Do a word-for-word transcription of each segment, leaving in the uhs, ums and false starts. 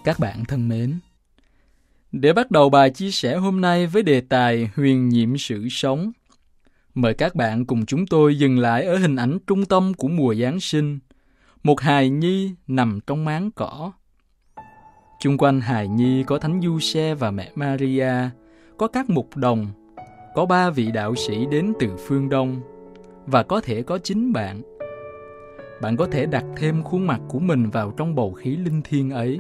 Các bạn thân mến, để bắt đầu bài chia sẻ hôm nay với đề tài huyền nhiệm sự sống, mời các bạn cùng chúng tôi dừng lại ở hình ảnh trung tâm của mùa Giáng sinh, một hài nhi nằm trong máng cỏ. Chung quanh hài nhi có Thánh Giuse và mẹ Maria, có các mục đồng, có ba vị đạo sĩ đến từ phương Đông, và có thể có chính bạn. Bạn có thể đặt thêm khuôn mặt của mình vào trong bầu khí linh thiêng ấy.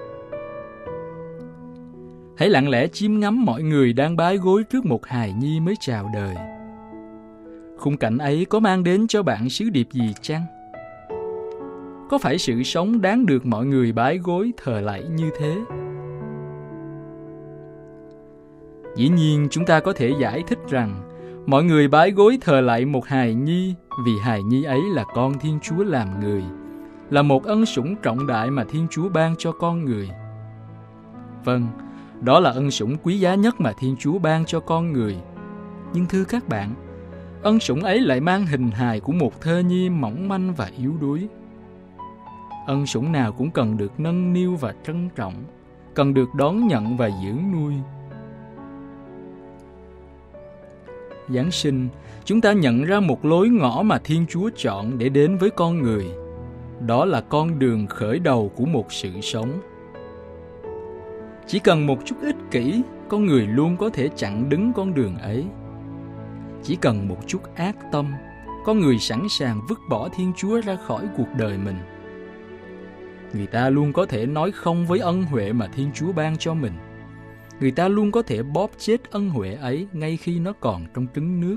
Hãy lặng lẽ chiêm ngắm mọi người đang bái gối trước một hài nhi mới chào đời. Khung cảnh ấy có mang đến cho bạn sứ điệp gì chăng? Có phải sự sống đáng được mọi người bái gối thờ lạy như thế? Dĩ nhiên chúng ta có thể giải thích rằng mọi người bái gối thờ lạy một hài nhi vì hài nhi ấy là con Thiên Chúa làm người, là một ân sủng trọng đại mà Thiên Chúa ban cho con người. Vâng, đó là ân sủng quý giá nhất mà Thiên Chúa ban cho con người. Nhưng thưa các bạn, ân sủng ấy lại mang hình hài của một thơ nhi mỏng manh và yếu đuối. Ân sủng nào cũng cần được nâng niu và trân trọng, cần được đón nhận và dưỡng nuôi. Giáng sinh, chúng ta nhận ra một lối ngõ mà Thiên Chúa chọn để đến với con người. Đó là con đường khởi đầu của một sự sống. Chỉ cần một chút ích kỷ, con người luôn có thể chặn đứng con đường ấy. Chỉ cần một chút ác tâm, con người sẵn sàng vứt bỏ Thiên Chúa ra khỏi cuộc đời mình. Người ta luôn có thể nói không với ân huệ mà Thiên Chúa ban cho mình. Người ta luôn có thể bóp chết ân huệ ấy ngay khi nó còn trong trứng nước.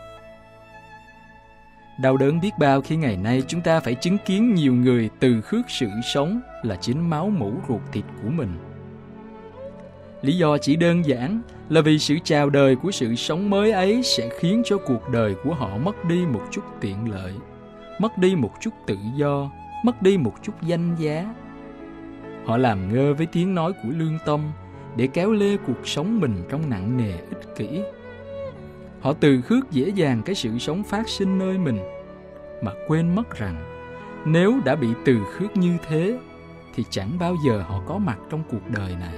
Đau đớn biết bao khi ngày nay chúng ta phải chứng kiến nhiều người từ khước sự sống là chính máu mủ ruột thịt của mình. Lý do chỉ đơn giản là vì sự chào đời của sự sống mới ấy sẽ khiến cho cuộc đời của họ mất đi một chút tiện lợi, mất đi một chút tự do, mất đi một chút danh giá. Họ làm ngơ với tiếng nói của lương tâm để kéo lê cuộc sống mình trong nặng nề ích kỷ. Họ từ khước dễ dàng cái sự sống phát sinh nơi mình, mà quên mất rằng nếu đã bị từ khước như thế thì chẳng bao giờ họ có mặt trong cuộc đời này.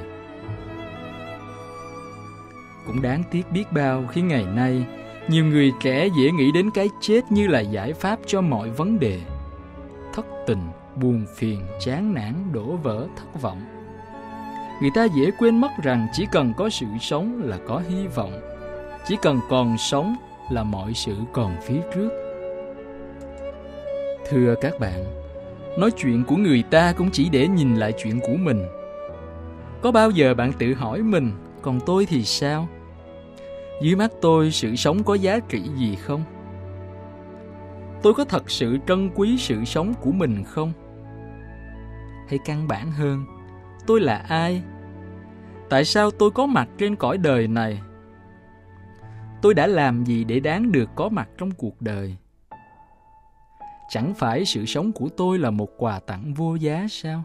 Cũng đáng tiếc biết bao khi ngày nay nhiều người trẻ dễ nghĩ đến cái chết như là giải pháp cho mọi vấn đề. Thất tình, buồn phiền, chán nản, đổ vỡ, thất vọng. Người ta dễ quên mất rằng chỉ cần có sự sống là có hy vọng. Chỉ cần còn sống là mọi sự còn phía trước. Thưa các bạn, nói chuyện của người ta cũng chỉ để nhìn lại chuyện của mình. Có bao giờ bạn tự hỏi mình, còn tôi thì sao? Dưới mắt tôi sự sống có giá trị gì không? Tôi có thật sự trân quý sự sống của mình không? Hay căn bản hơn, tôi là ai? Tại sao tôi có mặt trên cõi đời này? Tôi đã làm gì để đáng được có mặt trong cuộc đời? Chẳng phải sự sống của tôi là một quà tặng vô giá sao?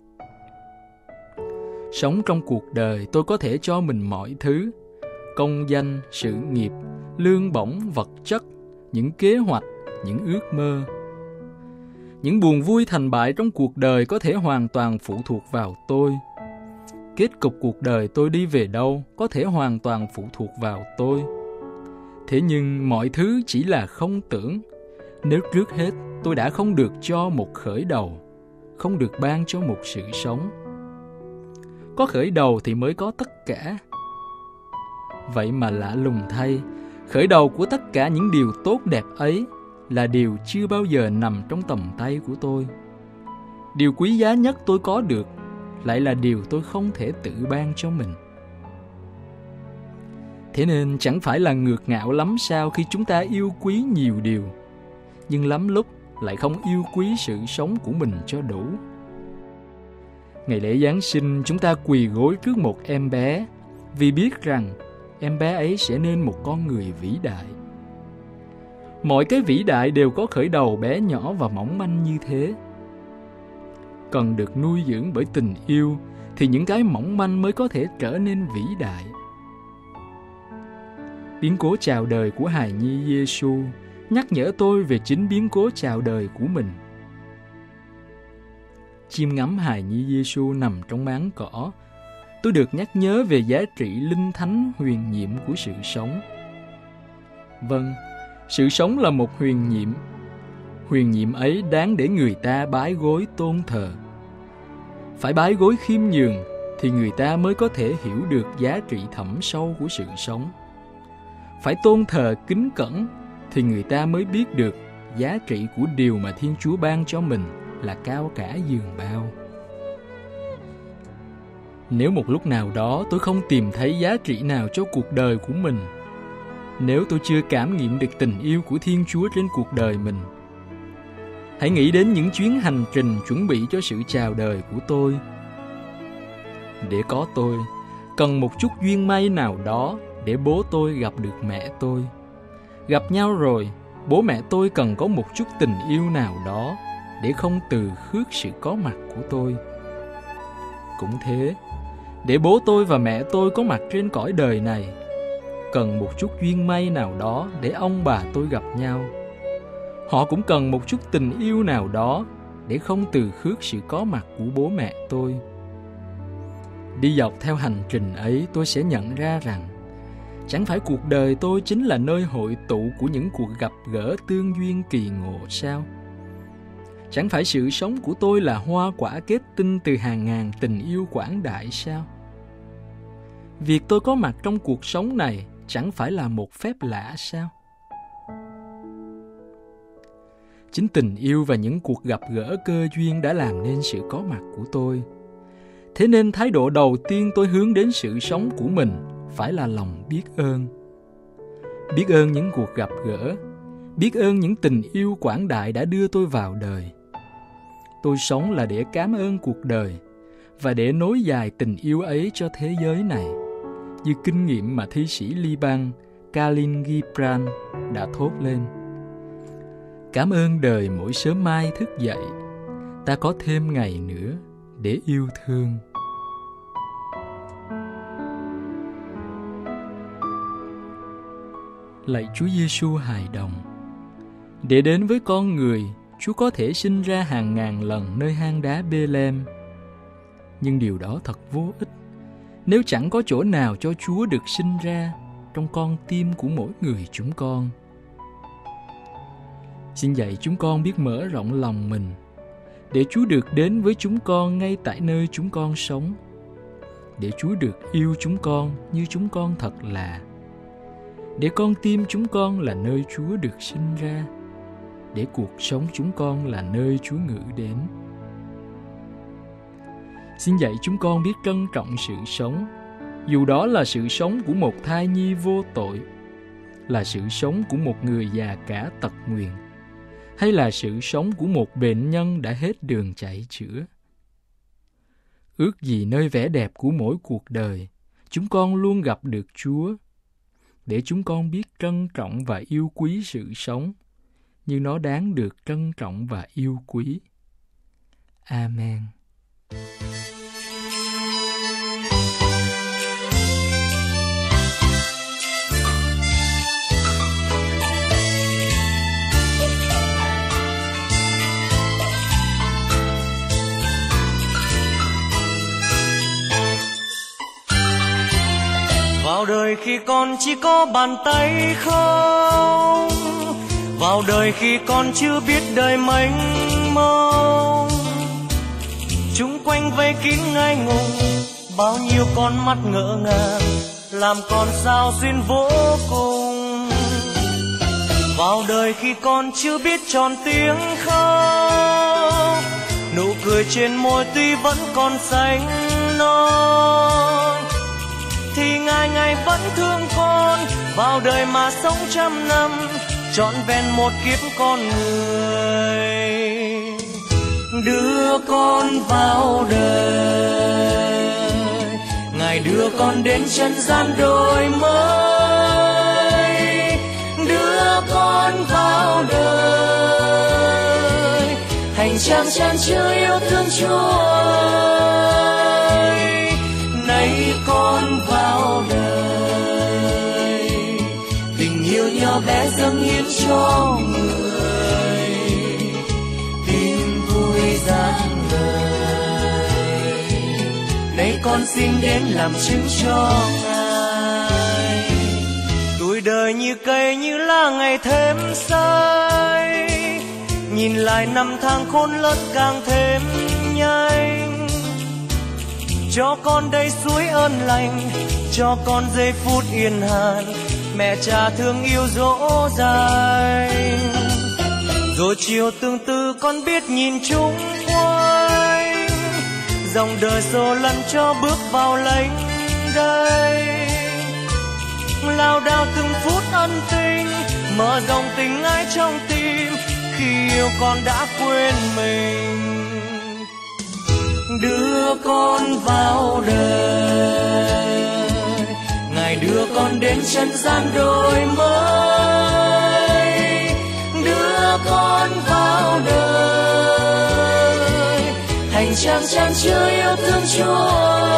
Sống trong cuộc đời tôi có thể cho mình mọi thứ: công danh, sự nghiệp, lương bổng, vật chất, những kế hoạch, những ước mơ. Những buồn vui thành bại trong cuộc đời có thể hoàn toàn phụ thuộc vào tôi. Kết cục cuộc đời tôi đi về đâu có thể hoàn toàn phụ thuộc vào tôi. Thế nhưng mọi thứ chỉ là không tưởng nếu trước hết tôi đã không được cho một khởi đầu, không được ban cho một sự sống. Có khởi đầu thì mới có tất cả. Vậy mà lạ lùng thay, khởi đầu của tất cả những điều tốt đẹp ấy là điều chưa bao giờ nằm trong tầm tay của tôi. Điều quý giá nhất tôi có được lại là điều tôi không thể tự ban cho mình. Thế nên chẳng phải là ngược ngạo lắm sao khi chúng ta yêu quý nhiều điều, nhưng lắm lúc lại không yêu quý sự sống của mình cho đủ. Ngày lễ Giáng sinh, chúng ta quỳ gối trước một em bé vì biết rằng em bé ấy sẽ nên một con người vĩ đại. Mọi cái vĩ đại đều có khởi đầu bé nhỏ và mỏng manh như thế. Cần được nuôi dưỡng bởi tình yêu thì những cái mỏng manh mới có thể trở nên vĩ đại. Biến cố chào đời của hài nhi Giê-xu nhắc nhở tôi về chính biến cố chào đời của mình. chiêm ngắm hài nhi Giêsu nằm trong máng cỏ, tôi được nhắc nhớ về giá trị linh thánh huyền nhiệm của sự sống. Vâng, sự sống là một huyền nhiệm. Huyền nhiệm ấy đáng để người ta bái gối tôn thờ. Phải bái gối khiêm nhường thì người ta mới có thể hiểu được giá trị thẳm sâu của sự sống. Phải tôn thờ kính cẩn thì người ta mới biết được giá trị của điều mà Thiên Chúa ban cho mình là cao cả dường bao. Nếu một lúc nào đó tôi không tìm thấy giá trị nào cho cuộc đời của mình, nếu tôi chưa cảm nghiệm được tình yêu của Thiên Chúa trên cuộc đời mình, hãy nghĩ đến những chuyến hành trình chuẩn bị cho sự chào đời của tôi. Để có tôi, cần một chút duyên may nào đó để bố tôi gặp được mẹ tôi. Gặp nhau rồi, bố mẹ tôi cần có một chút tình yêu nào đó để không từ khước sự có mặt của tôi. Cũng thế, để bố tôi và mẹ tôi có mặt trên cõi đời này, cần một chút duyên may nào đó để ông bà tôi gặp nhau. Họ cũng cần một chút tình yêu nào đó để không từ khước sự có mặt của bố mẹ tôi. Đi dọc theo hành trình ấy, tôi sẽ nhận ra rằng chẳng phải cuộc đời tôi chính là nơi hội tụ của những cuộc gặp gỡ tương duyên kỳ ngộ sao? Chẳng phải sự sống của tôi là hoa quả kết tinh từ hàng ngàn tình yêu quảng đại sao? Việc tôi có mặt trong cuộc sống này chẳng phải là một phép lạ sao? Chính tình yêu và những cuộc gặp gỡ cơ duyên đã làm nên sự có mặt của tôi. Thế nên thái độ đầu tiên tôi hướng đến sự sống của mình phải là lòng biết ơn. Biết ơn những cuộc gặp gỡ, biết ơn những tình yêu quảng đại đã đưa tôi vào đời. Tôi sống là để cảm ơn cuộc đời và để nối dài tình yêu ấy cho thế giới này, như kinh nghiệm mà thi sĩ Liban Khalil Gibran đã thốt lên. Cảm ơn đời mỗi sớm mai thức dậy, ta có thêm ngày nữa để yêu thương. Lạy Chúa Giêsu hài đồng, để đến với con người, Chúa có thể sinh ra hàng ngàn lần nơi hang đá Bê-lem. Nhưng điều đó thật vô ích nếu chẳng có chỗ nào cho Chúa được sinh ra trong con tim của mỗi người chúng con. Xin dạy chúng con biết mở rộng lòng mình, để Chúa được đến với chúng con ngay tại nơi chúng con sống, để Chúa được yêu chúng con như chúng con thật là, để con tim chúng con là nơi Chúa được sinh ra, để cuộc sống chúng con là nơi Chúa ngự đến. Xin dạy chúng con biết trân trọng sự sống, dù đó là sự sống của một thai nhi vô tội, là sự sống của một người già cả tật nguyền, hay là sự sống của một bệnh nhân đã hết đường chạy chữa. Ước gì nơi vẻ đẹp của mỗi cuộc đời, chúng con luôn gặp được Chúa, để chúng con biết trân trọng và yêu quý sự sống, như nó đáng được trân trọng và yêu quý. Amen. Vào đời khi con chỉ có bàn tay không, vào đời khi con chưa biết đời mênh mông, chung quanh vây kín ngai ngùng bao nhiêu con mắt ngỡ ngàng, làm con sao duyên vô cùng. Vào đời khi con chưa biết tròn tiếng khóc, nụ cười trên môi tuy vẫn còn xanh non, thì ngày ngày vẫn thương con. Vào đời mà sống trăm năm, trọn vẹn một kiếp con người. Đưa con vào đời, Ngài đưa con đến chân gian đổi mới. Đưa con vào đời, hành trang chan chứa yêu thương Chúa ơi. Nay con vào đời, tình yêu nhỏ bé dâng hiến cho người, tin vui rạng ngời. con xin đến làm chứng cho Ngài. Tuổi đời như cây như lá ngày thêm say, nhìn lại năm tháng khôn lớn càng thêm nhanh. Cho con đây suối ơn lành, cho con giây phút yên hàn, mẹ cha thương yêu dỗ dành. Rồi chiều tương tư con biết nhìn chung quanh, dòng đời xô lăn cho bước vào lênh đênh. Lao đao từng phút ân tình, mở rộng tình ái trong tim, khi yêu con đã quên mình. Đưa con vào đời, Ngài đưa con đến chân gian đổi mới. Đưa con vào đời, hành trang chan chứa yêu thương Chúa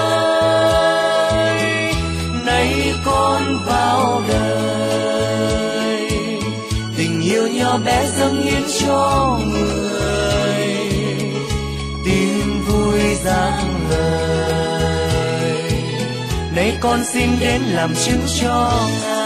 ơi. Nay con vào đời, tình yêu nhỏ bé dâng hiến cho người, tin vui dáng lời. Nay con xin đến làm chứng cho Ngài.